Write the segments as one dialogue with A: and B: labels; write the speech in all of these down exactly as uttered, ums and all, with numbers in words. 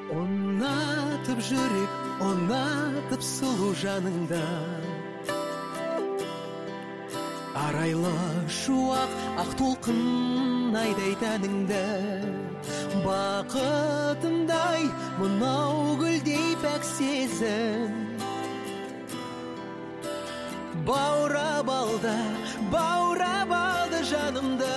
A: ұнатып жүрек, ұнатып сұлу жаныңда. Арайлы шуақ ақ толқын айдай тәніңді, бақытымдай мынау гүлдей пәк сезім. Баурап алды, баурап алды жанымды.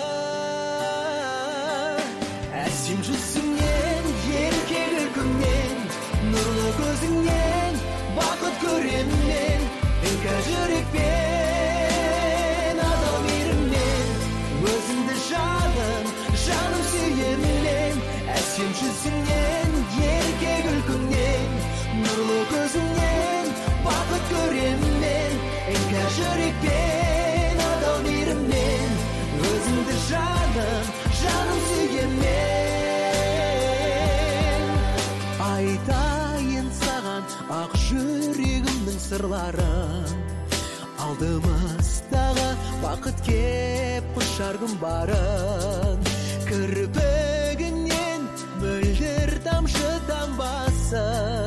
A: Әсем жүзіңнен, ерке күлкіңнен, нұрлы көзіңнен бақыт көремін. Іңкәр жүрекпен, адал мейіріммен, өзіңді жаным, жаным сүйемін. Әсем жүзіңнен, ерке күлкіңнен, нұрлы көзіңнен бақыт көремін. Іңкәр жүрекпен, адал мейіріммен, өзіңді жаным, жаным сүйемін. Айтайын саған ақ жүрегімнің сырларын, алдымыздағы бақыт кеп құшар күн барын. Кірпігінен мөлдір тамшы тамбасы,